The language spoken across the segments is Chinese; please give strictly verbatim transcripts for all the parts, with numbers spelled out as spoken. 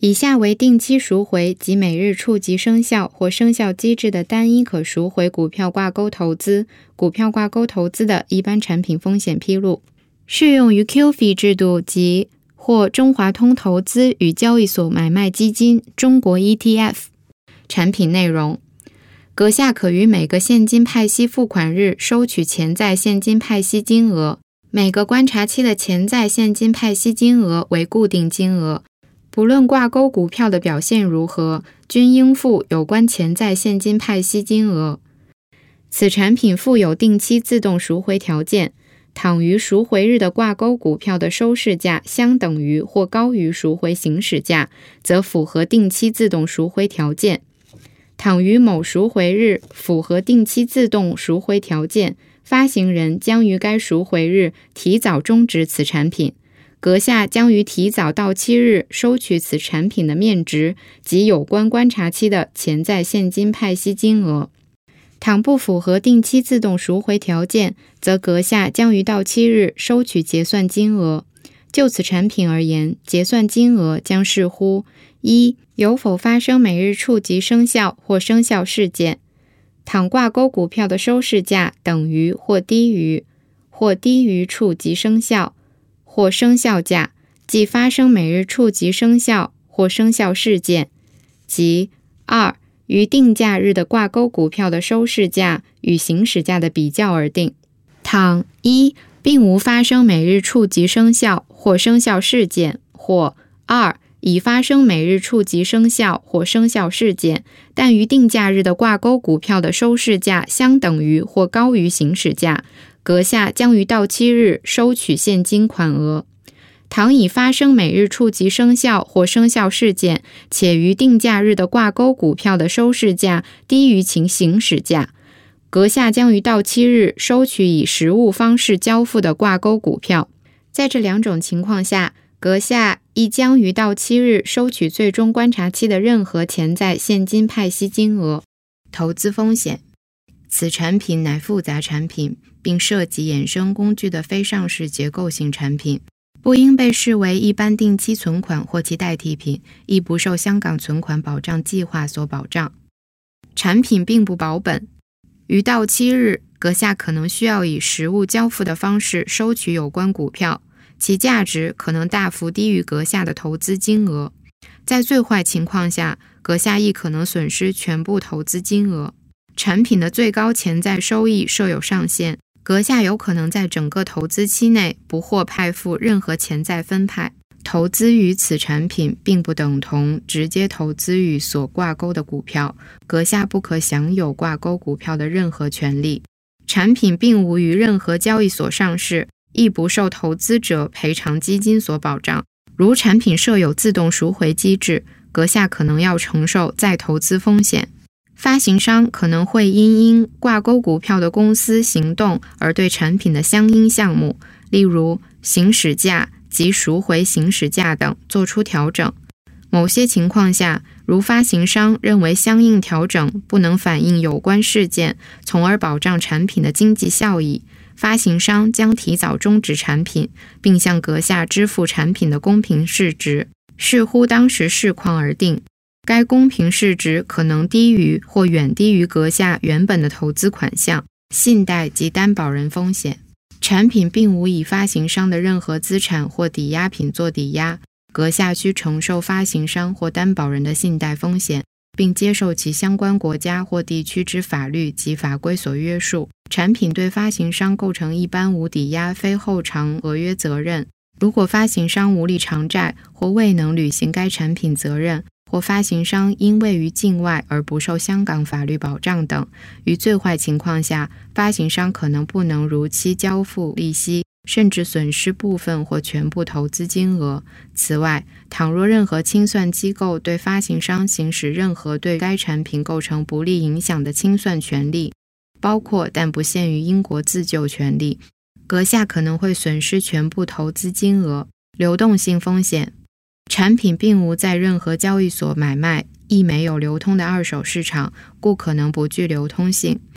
以下为定期赎回及每日触及生效或生效机制的单一可赎回股票挂钩投资、股票挂钩投资的一般产品风险披露，适用于 Q F I 制度及或中华通投资与交易所买卖基金中国 E T F。 产品内容：阁下可于每个现金派息付款日收取潜在现金派息金额，每个观察期的潜在现金派息金额为固定金额，不论挂钩股票的表现如何，均应付有关潜在现金派息金额。此产品附有定期自动赎回条件，倘于赎回日的挂钩股票的收市价相等于或高于赎回行使价，则符合定期自动赎回条件。倘于某赎回日符合定期自动赎回条件，发行人将于该赎回日提早终止此产品，阁下将于提早到期日收取此产品的面值及有关观察期的潜在现金派息金额。倘不符合定期自动赎回条件，则阁下将于到期日收取结算金额。就此产品而言，结算金额将视乎：一、有否发生每日触及生效或生效事件。倘挂钩股票的收市价等于或低于或低于触及生效或生效价，即发生每日触及生效或生效事件，即二、于定价日的挂钩股票的收市价与行使价的比较而定。倘一、并无发生每日触及生效或生效事件，或二、已发生每日触及生效或生效事件，但于定价日的挂钩股票的收市价相等于或高于行使价，阁下将于到期日收取现金款额。倘已发生每日触及生效或生效事件，且于定价日的挂钩股票的收市价低于其行使价，阁下将于到期日收取以实物方式交付的挂钩股票。在这两种情况下，阁下亦将于到期日收取最终观察期的任何潜在现金派息金额。投资风险：此产品乃复杂产品，并涉及衍生工具的非上市结构性产品，不应被视为一般定期存款或其代替品，亦不受香港存款保障计划所保障。产品并不保本，于到期日，阁下可能需要以实物交付的方式收取有关股票，其价值可能大幅低于阁下的投资金额。在最坏情况下，阁下亦可能损失全部投资金额。产品的最高潜在收益设有上限，阁下有可能在整个投资期内不获派付任何潜在分派。投资于此产品并不等同直接投资于所挂钩的股票，阁下不可享有挂钩股票的任何权利。产品并无于任何交易所上市，亦不受投资者赔偿基金所保障。如产品设有自动赎回机制，阁下可能要承受再投资风险。发行商可能会因因挂钩股票的公司行动而对产品的相应项目，例如行使价及赎回行使价等做出调整。某些情况下，如发行商认为相应调整不能反映有关事件，从而保障产品的经济效益，发行商将提早终止产品，并向阁下支付产品的公平市值，视乎当时市况而定。该公平市值可能低于或远低于阁下原本的投资款项。信贷及担保人风险：产品并无以发行商的任何资产或抵押品做抵押，阁下需承受发行商或担保人的信贷风险，并接受其相关国家或地区之法律及法规所约束。产品对发行商构成一般无抵押非后偿合约责任。如果发行商无力偿债或未能履行该产品责任，或发行商因位于境外而不受香港法律保障等，于最坏情况下，发行商可能不能如期交付利息，甚至损失部分或全部投资金额。此外，倘若任何清算机构对发行商行使任何对该产品构成不利影响的清算权利，包括但不限于英国自救权利，阁下可能会损失全部投资金额。流动性风险：产品并无在任何交易所买卖，亦没有流通的二手市场，故可能不具流通性。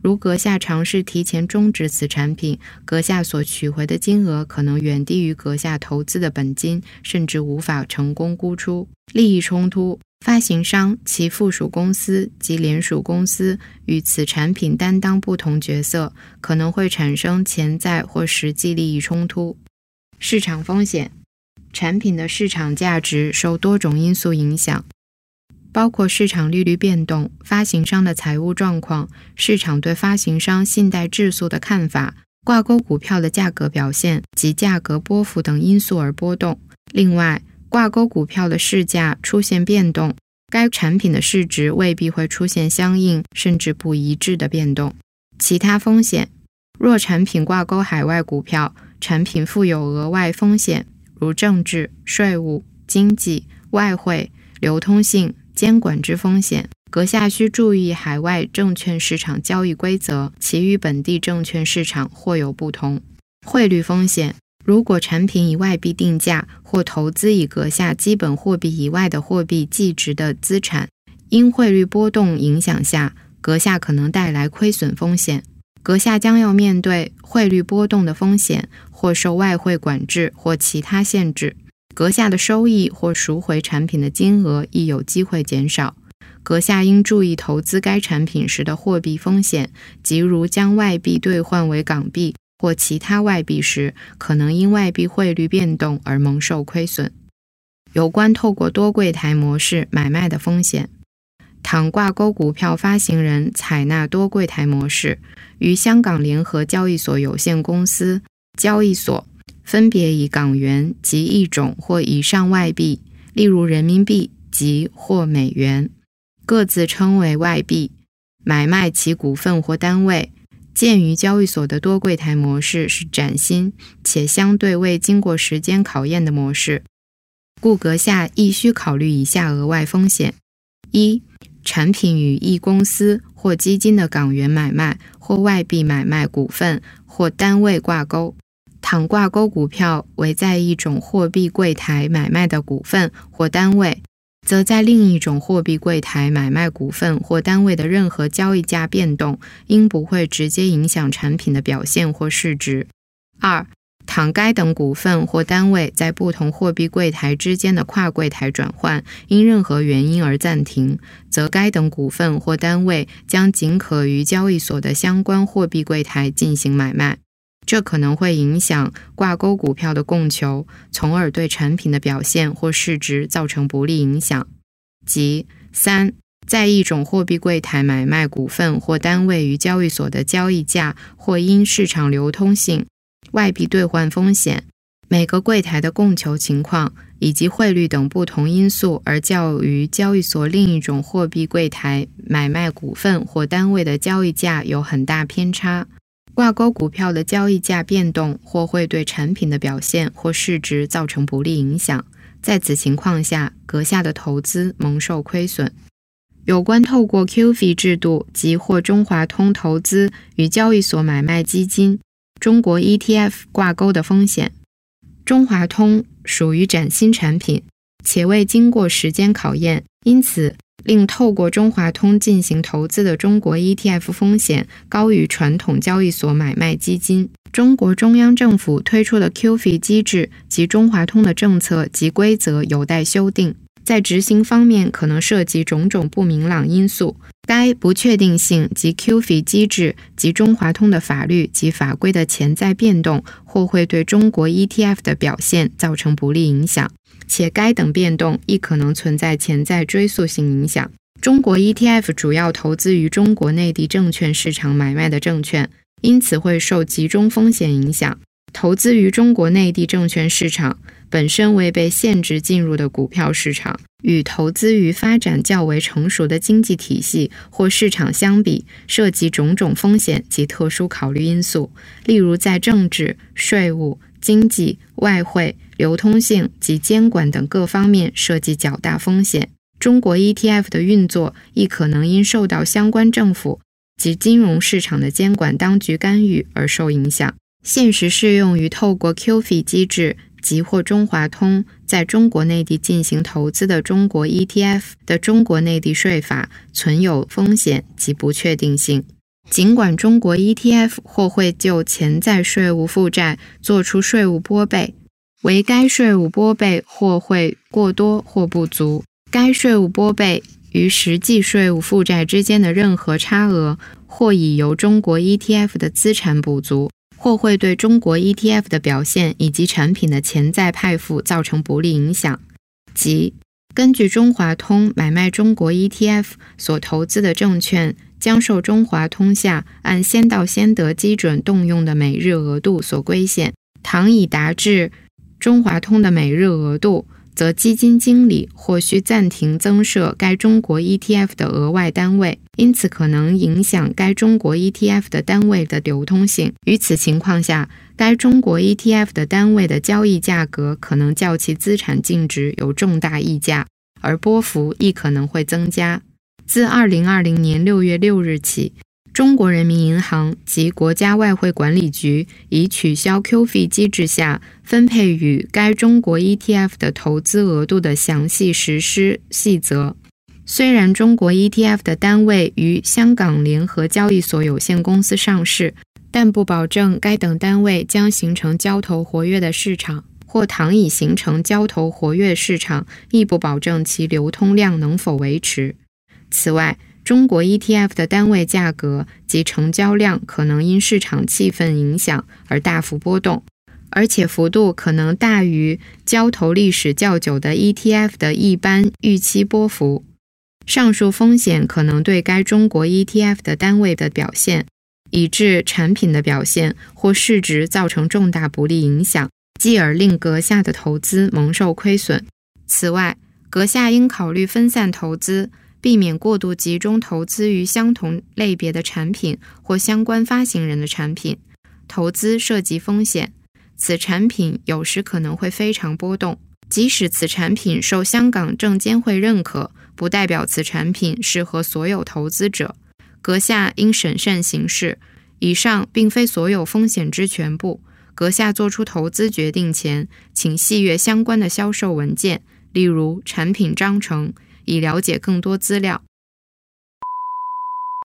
如阁下尝试提前终止此产品，阁下所取回的金额可能远低于阁下投资的本金，甚至无法成功估出。利益冲突，发行商、其附属公司及联属公司与此产品担当不同角色，可能会产生潜在或实际利益冲突。市场风险，产品的市场价值受多种因素影响，包括市场利率变动、发行商的财务状况、市场对发行商信贷质素的看法、挂钩股票的价格表现及价格波幅等因素而波动。另外，挂钩股票的市价出现变动，该产品的市值未必会出现相应甚至不一致的变动。其他风险，若产品挂钩海外股票，产品负有额外风险，如政治、税务、经济、外汇、流通性、监管之风险，阁下需注意海外证券市场交易规则，其与本地证券市场或有不同。汇率风险，如果产品以外币定价或投资以阁下基本货币以外的货币计值的资产，因汇率波动影响下，阁下可能带来亏损风险。阁下将要面对汇率波动的风险，或受外汇管制或其他限制。阁下的收益或赎回产品的金额亦有机会减少。阁下应注意投资该产品时的货币风险，即如将外币兑换为港币或其他外币时，可能因外币汇率变动而蒙受亏损。有关透过多柜台模式买卖的风险，倘挂钩股票发行人采纳多柜台模式，于香港联合交易所有限公司交易所分别以港元及一种或以上外币，例如人民币及或美元，各自称为外币，买卖其股份或单位。鉴于交易所的多柜台模式是崭新且相对未经过时间考验的模式，故阁下亦需考虑以下额外风险：一、产品与一公司或基金的港元买卖或外币买卖股份或单位挂钩。倘挂钩股票为在一种货币柜台买卖的股份或单位，则在另一种货币柜台买卖股份或单位的任何交易价变动，应不会直接影响产品的表现或市值。二、倘该等股份或单位在不同货币柜台之间的跨柜台转换因任何原因而暂停，则该等股份或单位将仅可于交易所的相关货币柜台进行买卖。这可能会影响挂钩股票的供求，从而对产品的表现或市值造成不利影响。即三、在一种货币柜台买卖股份或单位于交易所的交易价或因市场流通性、外币兑换风险、每个柜台的供求情况以及汇率等不同因素而较于交易所另一种货币柜台买卖股份或单位的交易价有很大偏差。挂钩股票的交易价变动或会对产品的表现或市值造成不利影响，在此情况下，阁下的投资蒙受亏损。有关透过 Q F I 制度及或中华通投资与交易所买卖基金、中国 E T F 挂钩的风险。中华通属于崭新产品，且未经过时间考验，因此令透过中华通进行投资的中国 E T F 风险高于传统交易所买卖基金。中国中央政府推出的 Q F I 机制及中华通的政策及规则有待修订，在执行方面可能涉及种种不明朗因素。该不确定性及 Q F I 机制及中华通的法律及法规的潜在变动，或会对中国 E T F 的表现造成不利影响，且该等变动亦可能存在潜在追溯性影响。中国 E T F 主要投资于中国内地证券市场买卖的证券，因此会受集中风险影响。投资于中国内地证券市场本身为被限制进入的股票市场，与投资于发展较为成熟的经济体系或市场相比，涉及种种风险及特殊考虑因素，例如在政治、税务、经济、外汇、流通性及监管等各方面涉及较大风险。中国 E T F 的运作亦可能因受到相关政府及金融市场的监管当局干预而受影响。现时适用于透过 Q F I 机制及或中华通在中国内地进行投资的中国 E T F 的中国内地税法存有风险及不确定性。 尽管中国 E T F 或会就潜在税务负债做出税务拨备，为该税务拨备或会过多或不足，该税务拨备与实际税务负债之间的任何差额，或已由中国 E T F 的资产补足，或会对中国 E T F 的表现以及产品的潜在派付造成不利影响，即根据中华通买卖中国 E T F 所投资的证券将受中华通下按先到先得基准动用的每日额度所规限，倘已达至中华通的每日额度，则基金经理或需暂停增设该中国 E T F 的额外单位，因此可能影响该中国 E T F 的单位的流通性。于此情况下，该中国 E T F 的单位的交易价格可能较其资产净值有重大溢价，而波幅亦可能会增加。自二零二零年六月六日起，中国人民银行及国家外汇管理局已取消 Q 费机制下分配与该中国 E T F 的投资额度的详细实施细则。虽然中国 E T F 的单位于香港联合交易所有限公司上市，但不保证该等单位将形成交投活跃的市场，或倘已形成交投活跃市场，亦不保证其流通量能否维持。此外，中国 E T F 的单位价格及成交量可能因市场气氛影响而大幅波动，而且幅度可能大于交投历史较久的 E T F 的一般预期波幅。上述风险可能对该中国 E T F 的单位的表现，以致产品的表现或市值造成重大不利影响，继而令阁下的投资蒙受亏损。此外，阁下应考虑分散投资，避免过度集中投资于相同类别的产品或相关发行人的产品。投资涉及风险，此产品有时可能会非常波动，即使此产品受香港证监会认可，不代表此产品适合所有投资者。阁下应审慎行事。以上并非所有风险之全部，阁下做出投资决定前，请细阅相关的销售文件，例如产品章程，以了解更多资料。